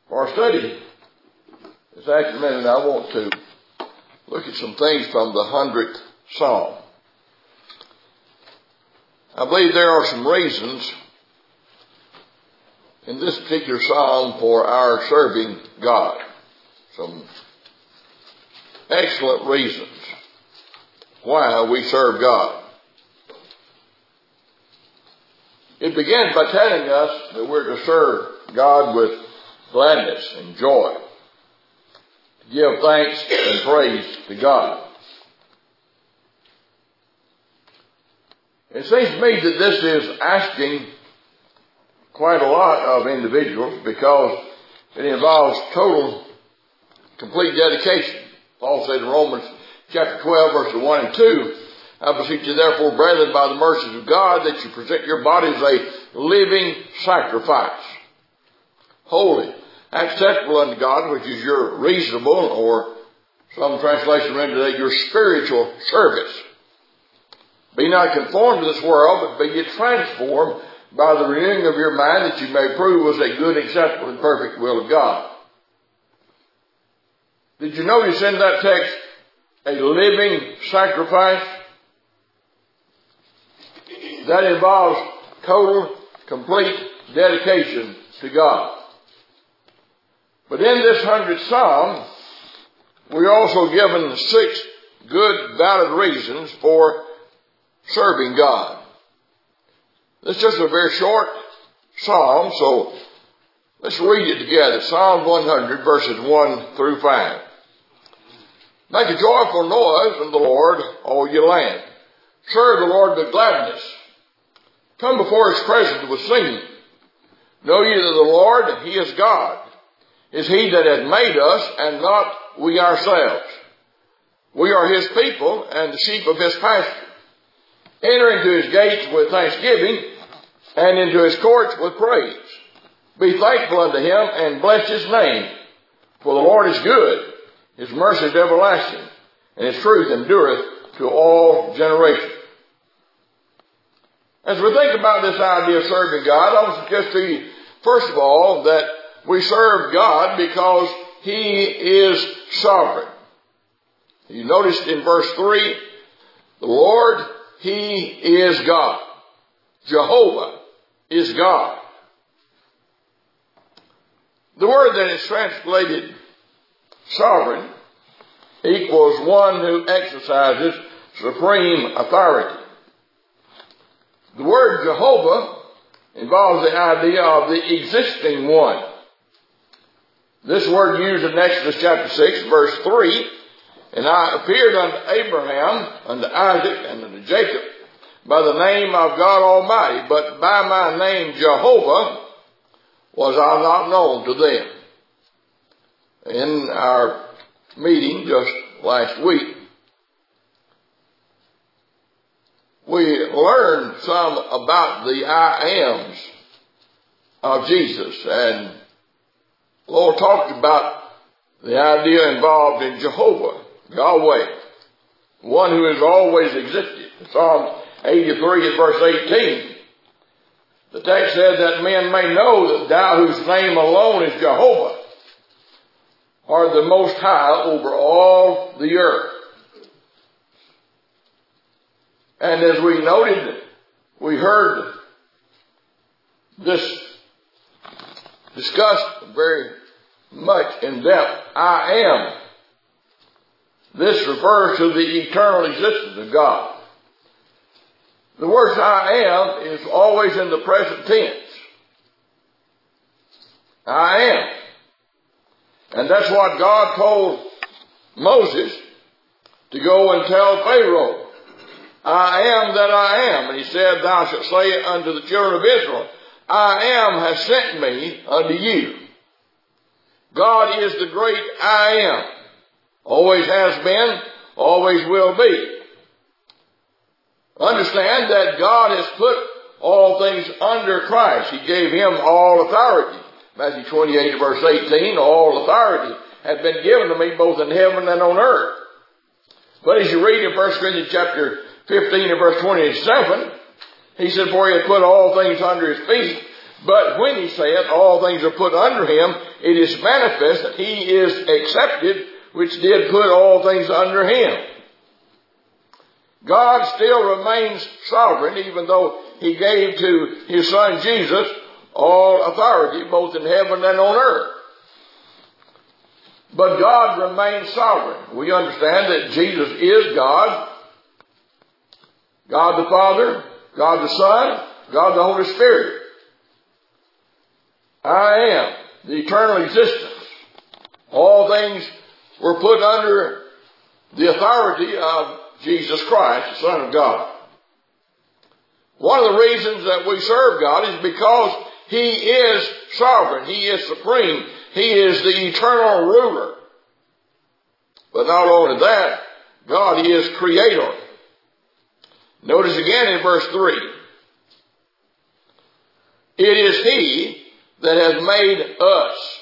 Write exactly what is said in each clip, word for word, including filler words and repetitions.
For our study this afternoon, I want to look at some things from the hundredth Psalm. I believe there are some reasons in this particular Psalm for our serving God. Some excellent reasons why we serve God. It begins by telling us that we're to serve God with gladness and joy, to give thanks and praise to God. It seems to me that this is asking quite a lot of individuals because it involves total, complete dedication. Paul said in Romans chapter twelve, verses one and two, I beseech you therefore, brethren, by the mercies of God, that you present your bodies a living sacrifice, holy, acceptable unto God, which is your reasonable, or some translation render that your spiritual service. Be not conformed to this world, but be ye transformed by the renewing of your mind, that you may prove what is a good, acceptable, and perfect will of God. Did you notice in that text a living sacrifice? That involves total, complete dedication to God. But in this hundredth Psalm, we're also given six good, valid reasons for serving God. This is just a very short psalm, so let's read it together. Psalm one hundred, verses one through five. Make a joyful noise unto the Lord, all ye land. Serve the Lord with gladness. Come before his presence with singing. Know ye that the Lord, he is God. Is he that hath made us, and not we ourselves. We are his people, and the sheep of his pasture. Enter into his gates with thanksgiving, and into his courts with praise. Be thankful unto him, and bless his name. For the Lord is good. His mercy is everlasting, and his truth endureth to all generations. As we think about this idea of serving God, I want to suggest to you, first of all, that we serve God because he is sovereign. You noticed in verse three, the Lord, he is God. Jehovah is God. The word that is translated sovereign equals one who exercises supreme authority. The word Jehovah involves the idea of the existing one. This word used in Exodus chapter six, verse three, and I appeared unto Abraham, unto Isaac, and unto Jacob by the name of God Almighty, but by my name Jehovah was I not known to them. In our meeting just last week, we learned some about the I ams of Jesus, and the Lord talked about the idea involved in Jehovah, Yahweh, one who has always existed. Psalm eighty-three and verse eighteen, the text said that men may know that thou whose name alone is Jehovah art the most high over all the earth. And as we noted, we heard this discussed very much in depth. I am. This refers to the eternal existence of God. The word I am is always in the present tense. I am. And that's what God told Moses to go and tell Pharaoh. I am that I am. And he said, thou shalt say unto the children of Israel, I am has sent me unto you. God is the great I am. Always has been, always will be. Understand that God has put all things under Christ. He gave him all authority. Matthew twenty-eight verse eighteen, all authority hath been given to me both in heaven and on earth. But as you read in First Corinthians chapter fifteen and verse twenty-seven, he said, for he hath put all things under his feet, But when he saith, all things are put under him, it is manifest that he is accepted, which did put all things under him. God still remains sovereign, even though he gave to his son Jesus all authority, both in heaven and on earth. But God remains sovereign. We understand that Jesus is God, God the Father, God the Son, God the Holy Spirit. I am the eternal existence. All things were put under the authority of Jesus Christ, the Son of God. One of the reasons that we serve God is because he is sovereign. He is supreme. He is the eternal ruler. But not only that, God is creator. Notice again in verse three. It is he that has made us.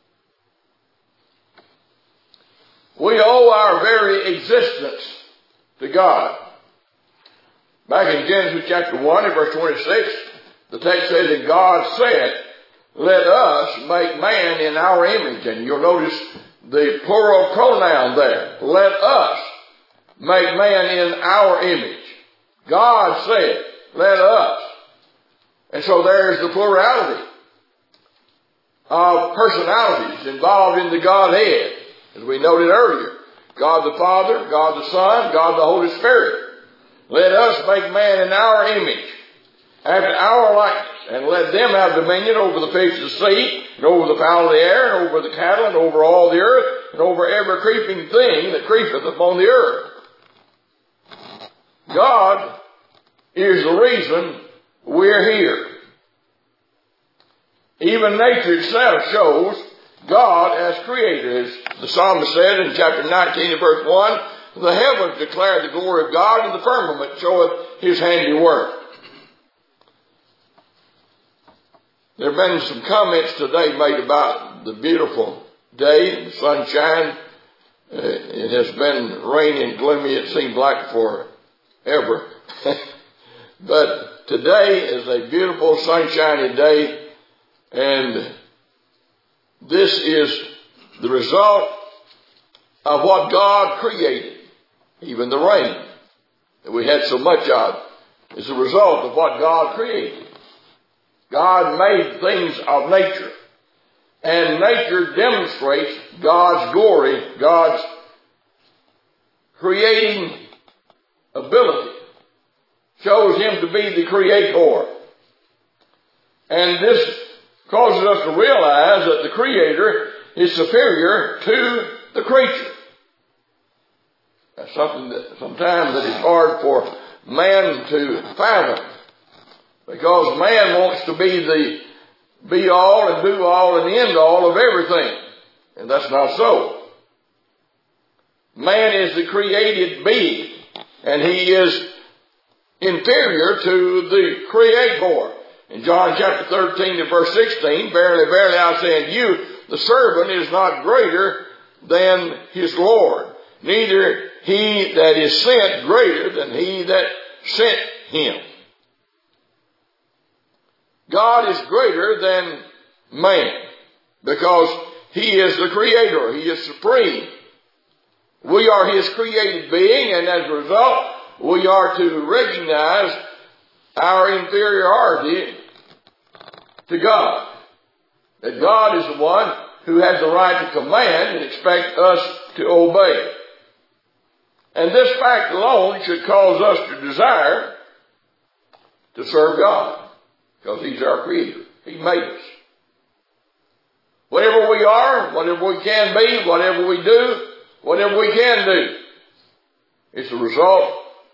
We owe our very existence to God. Back in Genesis chapter one and verse twenty-six, the text says that God said, let us make man in our image. And you'll notice the plural pronoun there. Let us make man in our image. God said, let us. And so there's the plurality of personalities involved in the Godhead, as we noted earlier. God the Father, God the Son, God the Holy Spirit. Let us make man in our image, after our likeness, and let them have dominion over the fish of the sea, and over the fowl of the air, and over the cattle, and over all the earth, and over every creeping thing that creepeth upon the earth. God is the reason we're here. Even nature itself shows God as creator. As the psalmist said in chapter nineteen and verse one, the heavens declare the glory of God, and the firmament showeth his handiwork. There have been some comments today made about the beautiful day, the sunshine. Uh, it has been rainy and gloomy, it seems like forever. But today is a beautiful sunshiny day, and this is the result of what God created. Even the rain that we had so much of is a result of what God created. God made things of nature, and nature demonstrates God's glory, God's creating ability, shows him to be the creator. And this causes us to realize that the Creator is superior to the creature. That's something that sometimes that is hard for man to fathom, because man wants to be the be all and do all and end all of everything, and that's not so. Man is the created being, and he is inferior to the Creator. In John chapter thirteen and verse sixteen, verily, verily, I say unto you, the servant is not greater than his Lord, neither he that is sent greater than he that sent him. God is greater than man, because he is the Creator. He is supreme. We are his created being, and as a result, we are to recognize our inferiority to God. That God is the one who has the right to command and expect us to obey. And this fact alone should cause us to desire to serve God, because he's our creator. He made us. Whatever we are, whatever we can be, whatever we do, whatever we can do, it's a result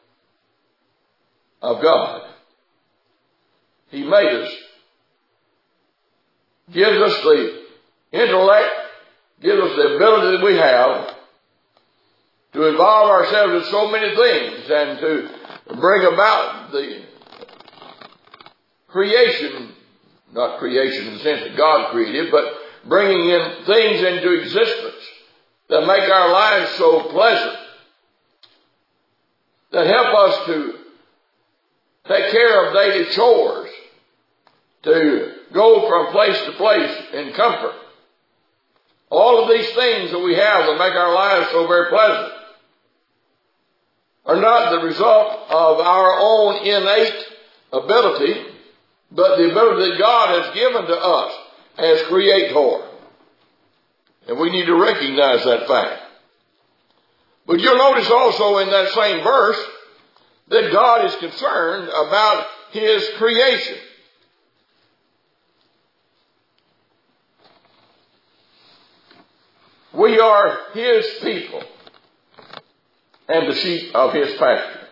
of God. He made us, gives us the intellect, gives us the ability that we have to involve ourselves in so many things and to bring about the creation, not creation in the sense that God created, but bringing in things into existence that make our lives so pleasant, that help us to take care of daily chores, to go from place to place in comfort. All of these things that we have that make our lives so very pleasant are not the result of our own innate ability, but the ability that God has given to us as Creator. And we need to recognize that fact. But you'll notice also in that same verse that God is concerned about His creation. We are His people and the sheep of His pasture.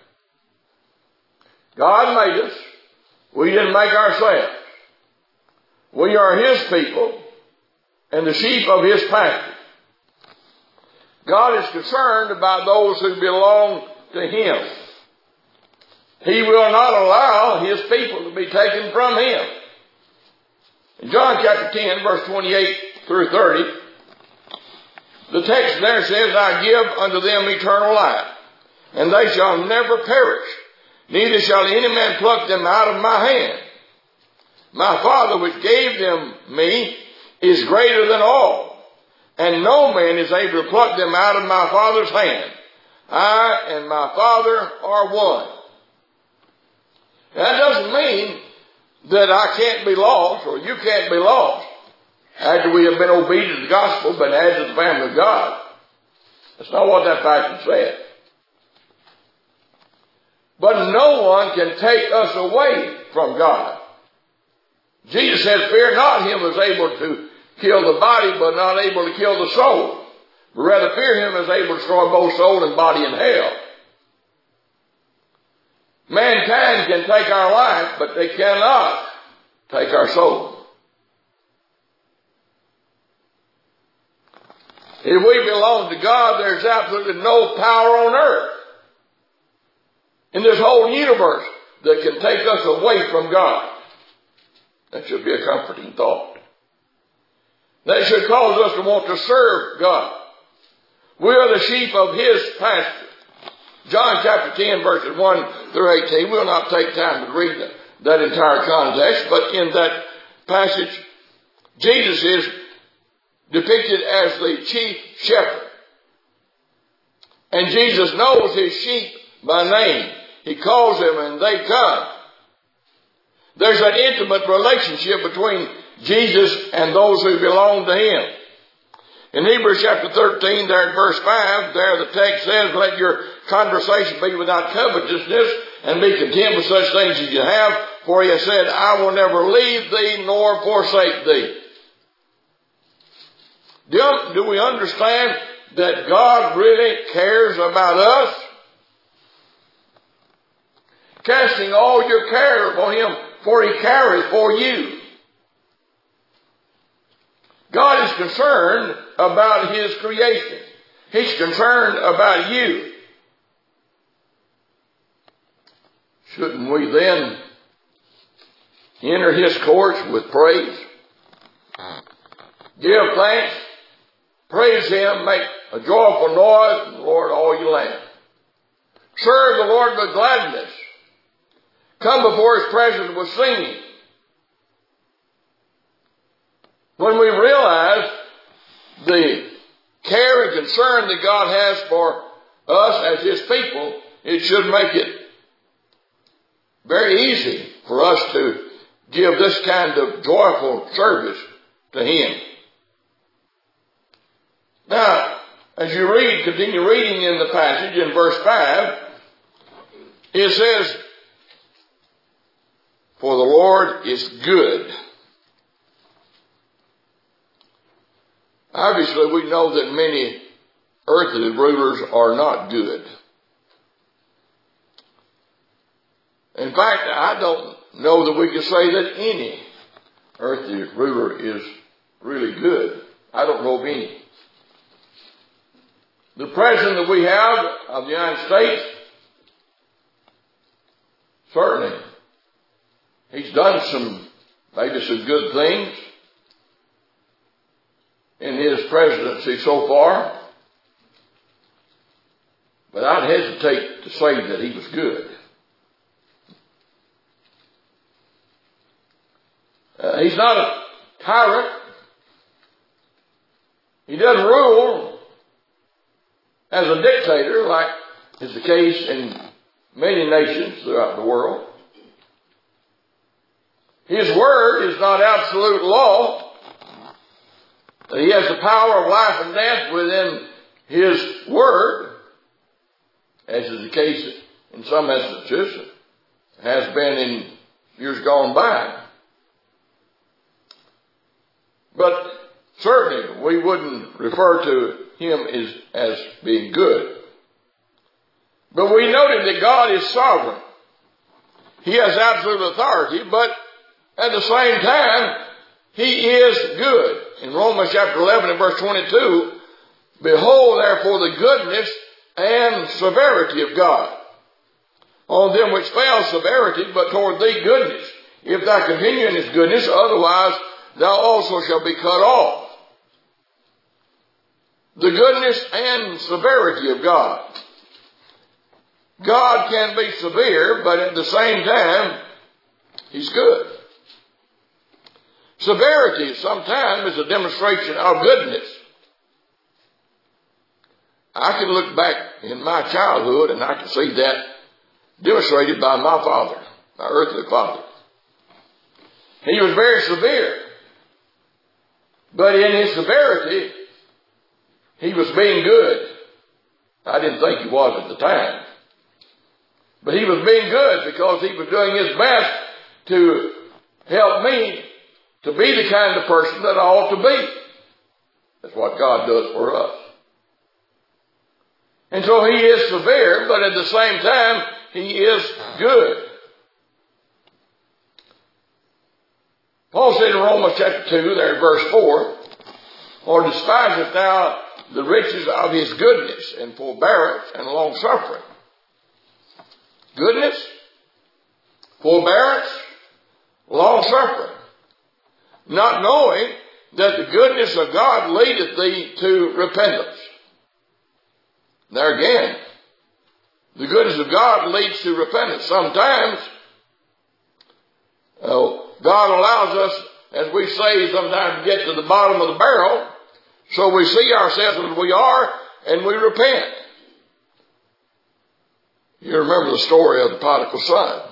God made us. We didn't make ourselves. We are His people and the sheep of His pasture. God is concerned about those who belong to Him. He will not allow His people to be taken from Him. In John chapter ten, verse twenty-eight through thirty, the text there says, I give unto them eternal life, and they shall never perish, neither shall any man pluck them out of my hand. My Father which gave them me is greater than all, and no man is able to pluck them out of my Father's hand. I and my Father are one. That doesn't mean that I can't be lost or you can't be lost after we have been obedient to the gospel, but added to the family of God. That's not what that passage said. But no one can take us away from God. Jesus said, fear not him who is able to kill the body, but not able to kill the soul. But rather fear him who is able to destroy both soul and body in hell. Mankind can take our life, but they cannot take our soul. If we belong to God, there's absolutely no power on earth in this whole universe that can take us away from God. That should be a comforting thought. That should cause us to want to serve God. We are the sheep of His pasture. John chapter ten, verses one through eighteen. We'll not take time to read that, that entire context, but in that passage, Jesus is depicted as the chief shepherd. And Jesus knows His sheep by name. He calls them and they come. There's an intimate relationship between Jesus and those who belong to Him. In Hebrews chapter thirteen, there in verse five, there the text says, let your conversation be without covetousness, and be content with such things as you have, for He has said, I will never leave thee nor forsake thee. Do, do we understand that God really cares about us? Casting all your care upon Him, for He careth for you. God is concerned about His creation. He's concerned about you. Shouldn't we then enter His courts with praise? Give thanks. Praise Him. Make a joyful noise in the Lord, all you land. Serve the Lord with gladness. Come before His presence with singing. When we realize the care and concern that God has for us as His people, it should make it very easy for us to give this kind of joyful service to Him. Now, as you read, continue reading in the passage in verse five, it says, for the Lord is good. Obviously, we know that many earthly rulers are not good. In fact, I don't know that we can say that any earthly ruler is really good. I don't know of any. The president that we have of the United States, certainly, he's done some, maybe some good things in his presidency so far. But I'd hesitate to say that he was good. Uh, He's not a tyrant. He doesn't rule as a dictator like is the case in many nations throughout the world. His word is not absolute law. He has the power of life and death within His word, as is the case in some instances, has been in years gone by. But certainly we wouldn't refer to Him as, as being good. But we noted that God is sovereign. He has absolute authority, but at the same time, He is good. In Romans chapter eleven and verse twenty-two, behold therefore the goodness and severity of God. On them which fail severity, but toward thee goodness. If thou continue in His goodness, otherwise thou also shalt be cut off. The goodness and severity of God. God can be severe, but at the same time, He's good. Severity sometimes is a demonstration of goodness. I can look back in my childhood and I can see that demonstrated by my father, my earthly father. He was very severe. But in his severity, he was being good. I didn't think he was at the time. But he was being good because he was doing his best to help me to be the kind of person that I ought to be. That's what God does for us. And so He is severe, but at the same time, He is good. Paul said in Romans chapter two, there in verse four, or despisest thou the riches of His goodness and forbearance and long suffering? Goodness, forbearance, long suffering. Not knowing that the goodness of God leadeth thee to repentance. There again, the goodness of God leads to repentance. Sometimes, uh, God allows us, as we say, sometimes to get to the bottom of the barrel, so we see ourselves as we are, and we repent. You remember the story of the prodigal son.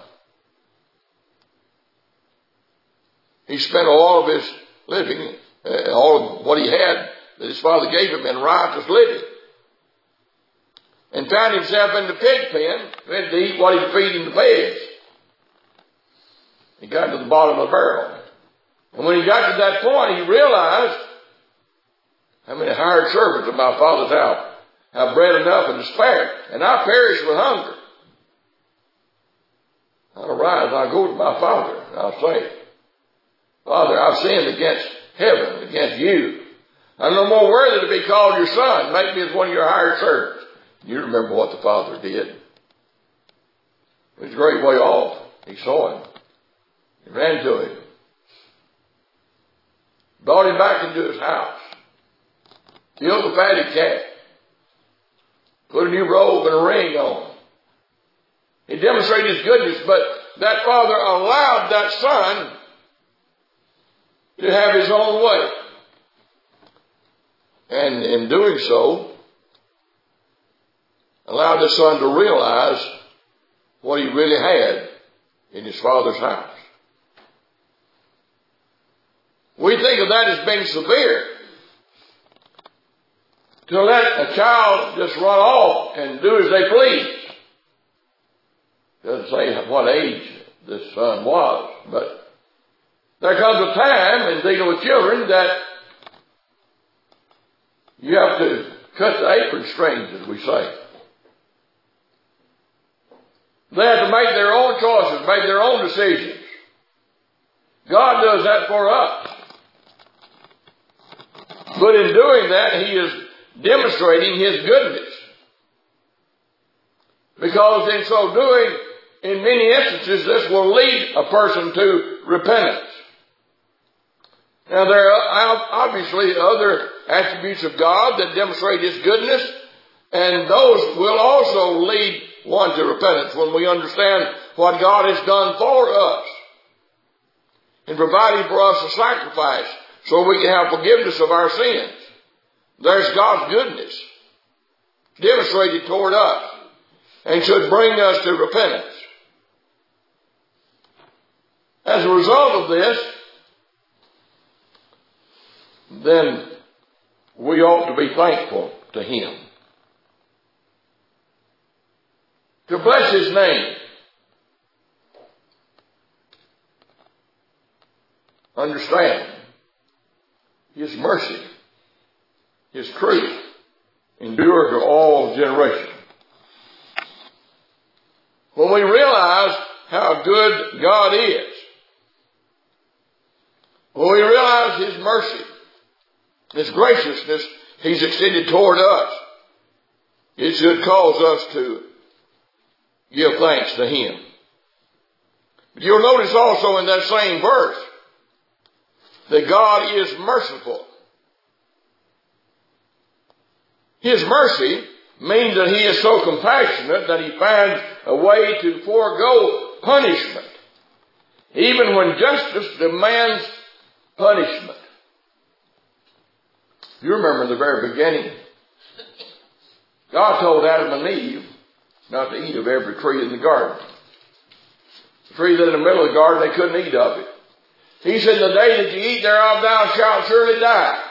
He spent all of his living, uh, all of what he had that his father gave him in riotous living. And found himself in the pig pen, ready to eat what he'd feeding the pigs. He got to the bottom of the barrel. And when he got to that point, he realized how many hired servants of my father's house have bread enough and to spare, and I perish with hunger. I'll arise and I'll go to my father, and I'll say, Father, I've sinned against heaven, against you. I'm no more worthy to be called your son. Make me as one of your hired servants. You remember what the father did. He was a great way off. He saw him. He ran to him. Brought him back into his house. Killed the fatted calf. Put a new robe and a ring on. He demonstrated his goodness, but that father allowed that son to have his own way. And in doing so, allowed the son to realize what he really had in his father's house. We think of that as being severe. To let a child just run off and do as they please. Doesn't say what age this son was, but there comes a time in dealing with children that you have to cut the apron strings, as we say. They have to make their own choices, make their own decisions. God does that for us. But in doing that, He is demonstrating His goodness. Because in so doing, in many instances, this will lead a person to repentance. Now, there are obviously other attributes of God that demonstrate His goodness, and those will also lead one to repentance when we understand what God has done for us. in providing for us a sacrifice so we can have forgiveness of our sins. There's God's goodness demonstrated toward us and should bring us to repentance. As a result of this, then we ought to be thankful to Him. To bless His name. Understand His mercy, His truth, endure to all generations. When we realize how good God is, when we realize His mercy, His graciousness He's extended toward us, it should cause us to give thanks to Him. But you'll notice also in that same verse that God is merciful. His mercy means that He is so compassionate that He finds a way to forego punishment, even when justice demands punishment. You remember the very beginning. God told Adam and Eve not to eat of every tree in the garden. The tree that in the middle of the garden, they couldn't eat of it. He said, the day that you eat thereof, thou shalt surely die.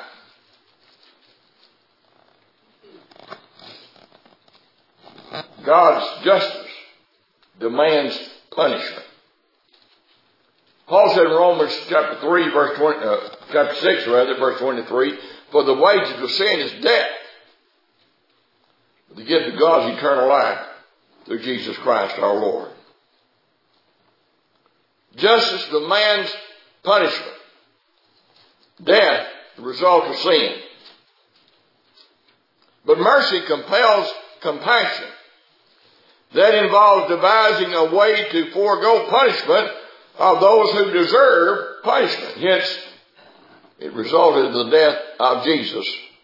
God's justice demands punishment. Paul said in Romans chapter three, verse twenty, uh, chapter six, rather, verse twenty-three, for the wages of sin is death. The gift of God is eternal life through Jesus Christ our Lord. Justice demands punishment. Death, the result of sin. But mercy compels compassion. That involves devising a way to forego punishment of those who deserve punishment. Hence, it resulted in the death of Jesus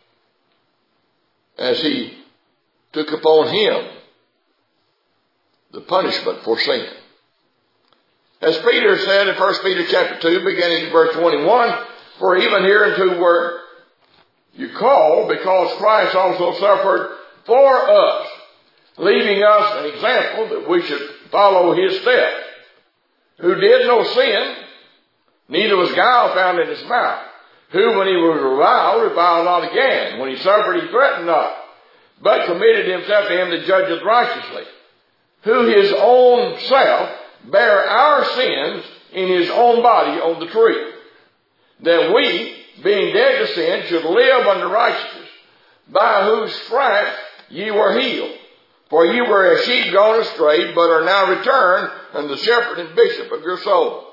as He took upon Him the punishment for sin. As Peter said in First Peter chapter two, beginning in verse twenty-one, for even hereunto were you called, because Christ also suffered for us, leaving us an example that we should follow His steps, who did no sin, neither was guile found in His mouth, who when He was reviled, reviled not again. When He suffered, He threatened not, but committed Himself to Him that judgeth righteously, who His own self bare our sins in His own body on the tree, that we, being dead to sin, should live unto righteousness, by whose stripes ye were healed. For ye were as sheep gone astray, but are now returned unto the shepherd and bishop of your soul.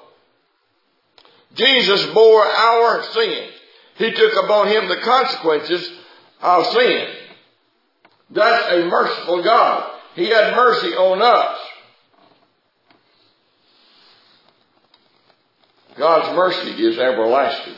Jesus bore our sins. He took upon Him the consequences of sin. That's a merciful God. He had mercy on us. God's mercy is everlasting.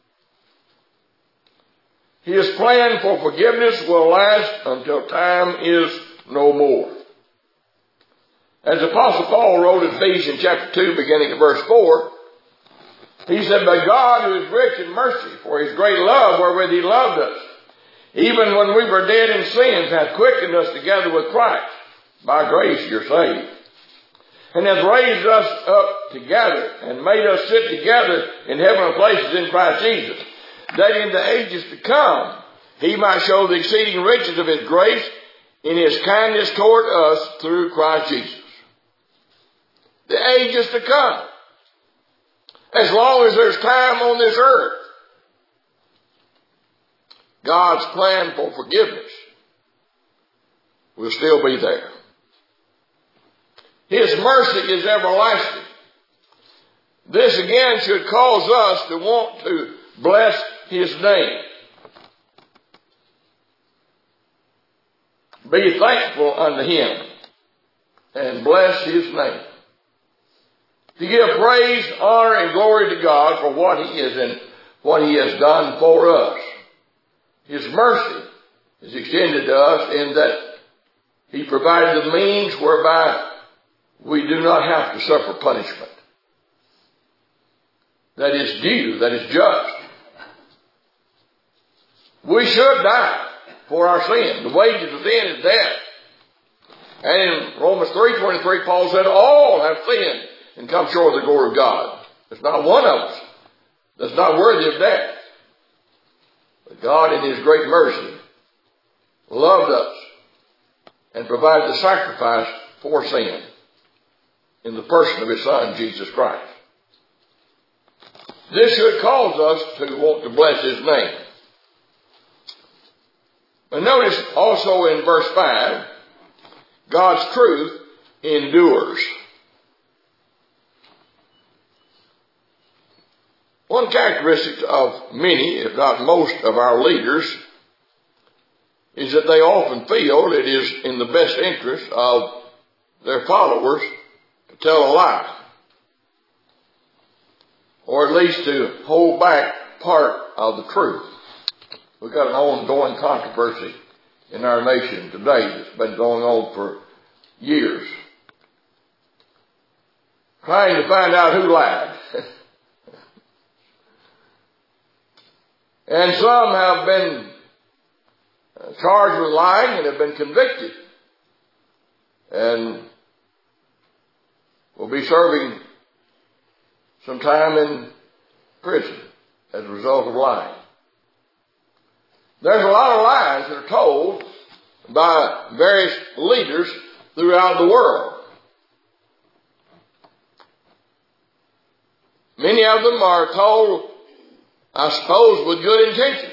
His plan for forgiveness will last until time is no more. As the Apostle Paul wrote in Ephesians chapter two, beginning at verse four, he said, but God, who is rich in mercy, for His great love wherewith He loved us, even when we were dead in sins, hath quickened us together with Christ. By grace you're saved. And hath raised us up together, and made us sit together in heavenly places in Christ Jesus, that in the ages to come He might show the exceeding riches of His grace in His kindness toward us through Christ Jesus. The ages to come. As long as there's time on this earth, God's plan for forgiveness will still be there. His mercy is everlasting. This again should cause us to want to bless His name. Be thankful unto Him and bless His name. To give praise, honor, and glory to God for what He is and what He has done for us. His mercy is extended to us in that He provided the means whereby we do not have to suffer punishment. that is due, that is just. We should die for our sin. The wages of sin is death. And in Romans three twenty-three, Paul said, all have sinned and come short of the glory of God. There's not one of us that's not worthy of death. But God in His great mercy loved us and provided the sacrifice for sin in the person of His Son, Jesus Christ. This should cause us to want to bless His name. But notice also in verse five, God's truth endures. One characteristic of many, if not most, of our leaders is that they often feel it is in the best interest of their followers to tell a lie, or at least to hold back part of the truth. We've got an ongoing controversy in our nation today that's been going on for years, trying to find out who lied. And some have been charged with lying and have been convicted, and will be serving some time in prison as a result of lying. There's a lot of lies that are told by various leaders throughout the world. Many of them are told, I suppose, with good intention.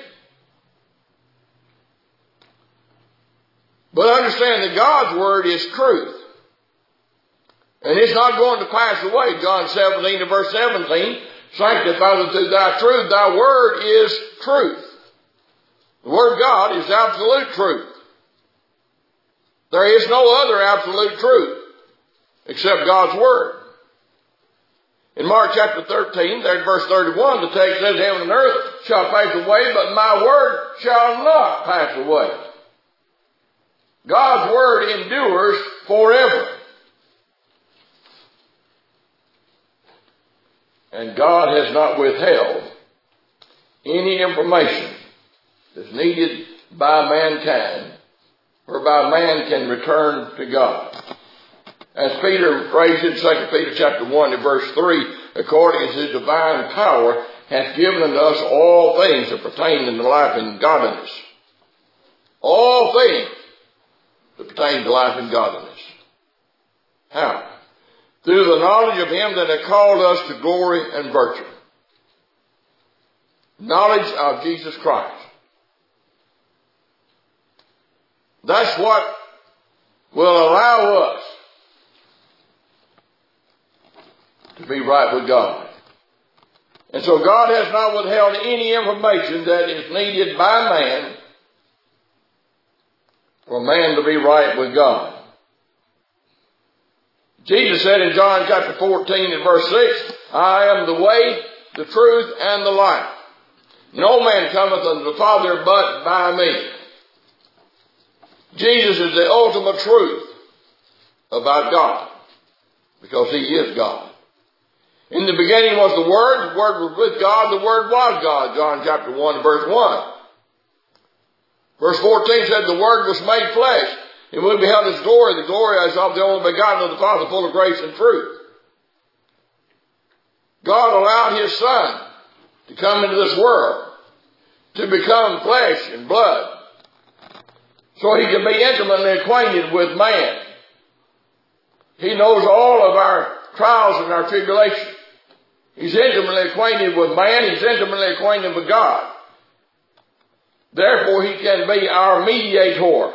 But understand that God's Word is truth. And it's not going to pass away. John seventeen and verse seventeen, sanctify them through thy truth. Thy Word is truth. The Word of God is absolute truth. There is no other absolute truth except God's Word. In Mark chapter thirteen, there in verse thirty-one, the text says, heaven and earth shall pass away, but my word shall not pass away. God's Word endures forever. And God has not withheld any information that's needed by mankind, whereby man can return to God. As Peter phrased in Second Peter chapter one and verse three, according as His divine power hath given unto us all things that pertain unto life and godliness. All things that pertain to life and godliness. How? Through the knowledge of Him that hath called us to glory and virtue. Knowledge of Jesus Christ. That's what will allow us to be right with God. And so God has not withheld any information that is needed by man for man to be right with God. Jesus said in John chapter fourteen and verse six, I am the way, the truth, and the life. No man cometh unto the Father but by me. Jesus is the ultimate truth about God, because He is God. In the beginning was the Word, the Word was with God, the Word was God, John chapter one, verse one. Verse fourteen said, the Word was made flesh, and we beheld His glory, the glory as of the only begotten of the Father, full of grace and truth. God allowed His Son to come into this world, to become flesh and blood, so He can be intimately acquainted with man. He knows all of our trials and our tribulations. He's intimately acquainted with man. He's intimately acquainted with God. Therefore, He can be our mediator.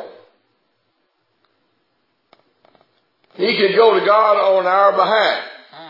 He can go to God on our behalf.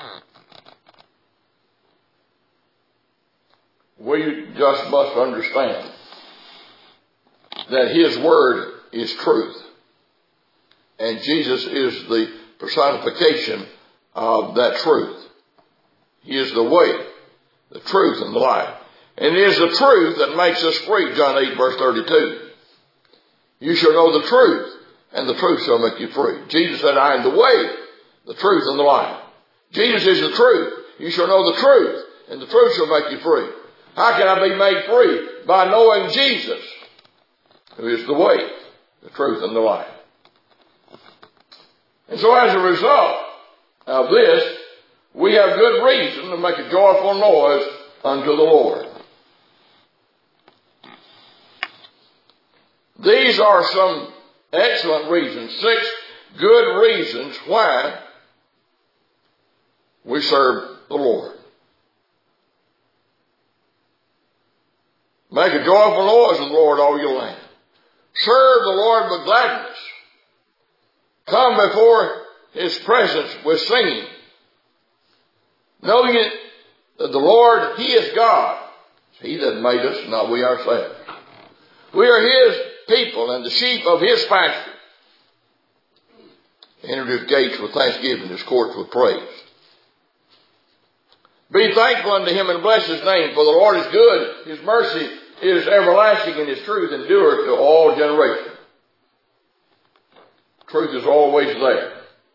We just must understand that His Word is truth. And Jesus is the personification of that truth. He is the way, the truth, and the life. And it is the truth that makes us free, John eight, verse thirty-two. You shall know the truth, and the truth shall make you free. Jesus said, I am the way, the truth, and the life. Jesus is the truth. You shall know the truth, and the truth shall make you free. How can I be made free? By knowing Jesus, who is the way, the truth, and the life. And so as a result of this, we have good reason to make a joyful noise unto the Lord. These are some excellent reasons, six good reasons why we serve the Lord. Make a joyful noise unto the Lord, all your land. Serve the Lord with gladness. Come before His presence with singing. Know ye that the Lord, He is God. It's He that made us, not we ourselves. We are His people and the sheep of His pasture. Enter His gates with thanksgiving, His courts with praise. Be thankful unto Him and bless His name, for the Lord is good. His mercy is everlasting, and His truth endureth to all generations. Truth is always there.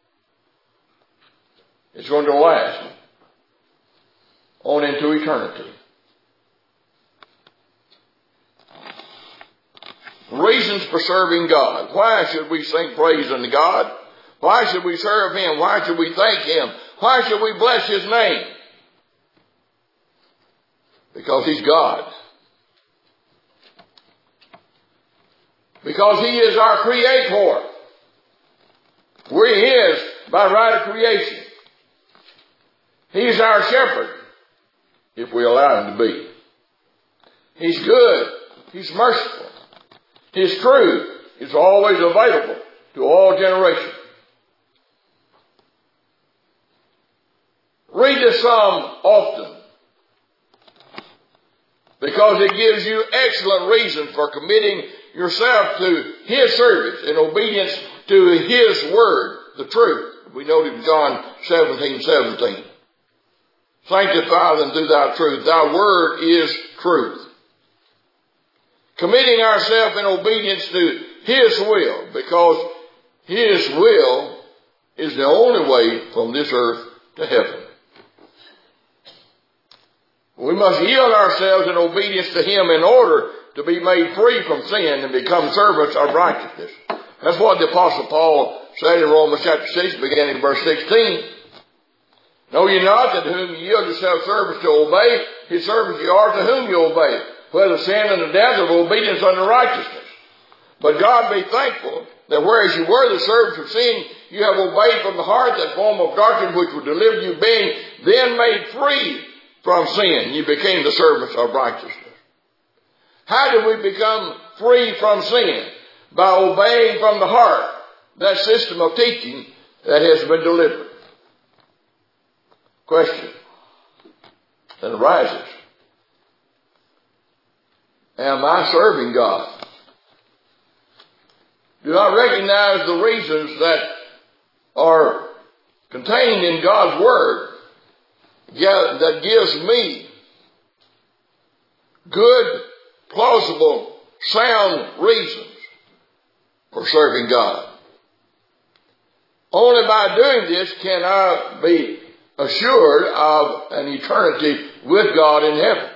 It's going to last on into eternity. Reasons for serving God. Why should we sing praise unto God? Why should we serve Him? Why should we thank Him? Why should we bless His name? Because He's God. Because He is our Creator. We're His by right of creation. He's our shepherd, if we allow Him to be. He's good. He's merciful. His truth is always available to all generations. Read this psalm often, because it gives you excellent reason for committing yourself to His service in obedience to His word, the truth. We noted in John seventeen seventeen. Sanctify them through thy truth. Thy word is truth. Committing ourselves in obedience to His will, because His will is the only way from this earth to heaven. We must yield ourselves in obedience to Him in order to be made free from sin and become servants of righteousness. That's what the Apostle Paul said in Romans chapter six, beginning in verse sixteen. Know ye not that whom ye yield yourself servants to obey, His servants ye are to whom you obey, whether sin and the death of obedience unto righteousness. But God be thankful that whereas you were the servants of sin, you have obeyed from the heart that form of doctrine which would deliver you, being then made free from sin. You became the servants of righteousness. How do we become free from sin? By obeying from the heart that system of teaching that has been delivered. Question that arises. Am I serving God? Do I recognize the reasons that are contained in God's Word that gives me good, plausible, sound reasons for serving God? Only by doing this can I be assured of an eternity with God in heaven.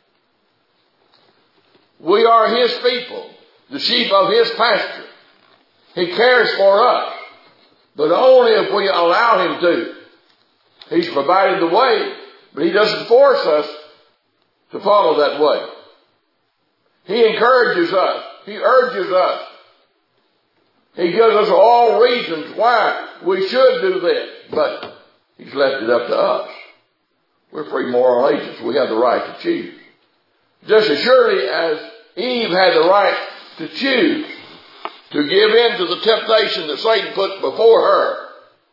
We are His people, the sheep of His pasture. He cares for us, but only if we allow Him to. He's provided the way, but He doesn't force us to follow that way. He encourages us. He urges us. He gives us all reasons why we should do this, but He's left it up to us. We're free moral agents. We have the right to choose. Just as surely as Eve had the right to choose to give in to the temptation that Satan put before her,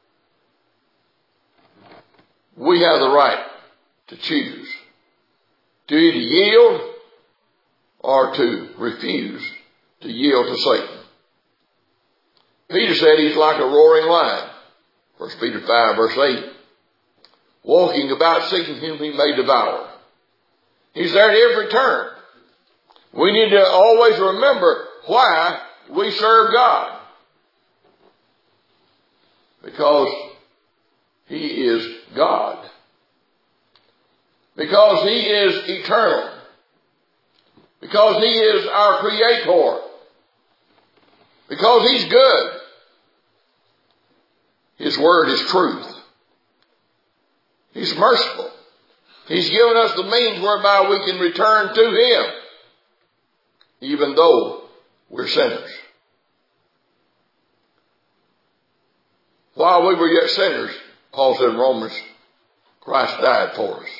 we have the right to choose to either yield or to refuse to yield to Satan. Peter said he's like a roaring lion. First Peter five verse eight. Walking about seeking whom he may devour. He's there at every turn. We need to always remember why we serve God. Because He is God. Because He is eternal. Because He is our Creator. Because He's good. His Word is truth. He's merciful. He's given us the means whereby we can return to Him, even though we're sinners. While we were yet sinners, Paul said in Romans, Christ died for us.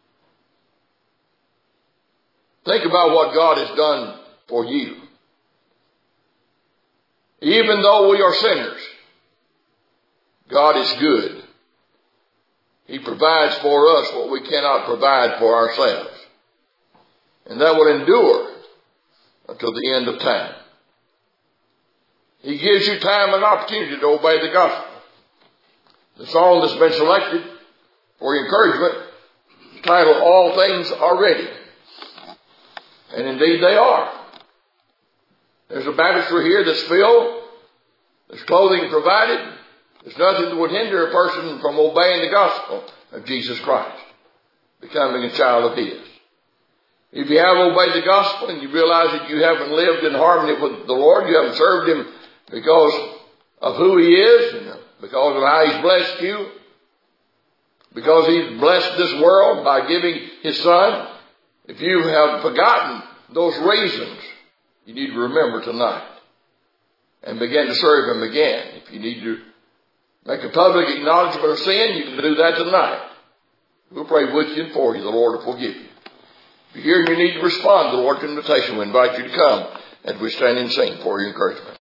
Think about what God has done for you. Even though we are sinners, God is good. He provides for us what we cannot provide for ourselves. And that will endure until the end of time. He gives you time and opportunity to obey the gospel. The song that's been selected for encouragement is titled, All Things Are Ready. And indeed they are. There's a baptistry here that's filled. There's clothing provided. There's nothing that would hinder a person from obeying the gospel of Jesus Christ, becoming a child of His. If you have obeyed the gospel and you realize that you haven't lived in harmony with the Lord, you haven't served Him because of who He is, and because of how He's blessed you, because He's blessed this world by giving His Son, if you have forgotten those reasons, you need to remember tonight and begin to serve Him again. If you need to make a public acknowledgement of sin, you can do that tonight. We'll pray with you and for you. The Lord will forgive you. If you're here and you need to respond to the Lord's invitation, we invite you to come as we stand and sing for your encouragement.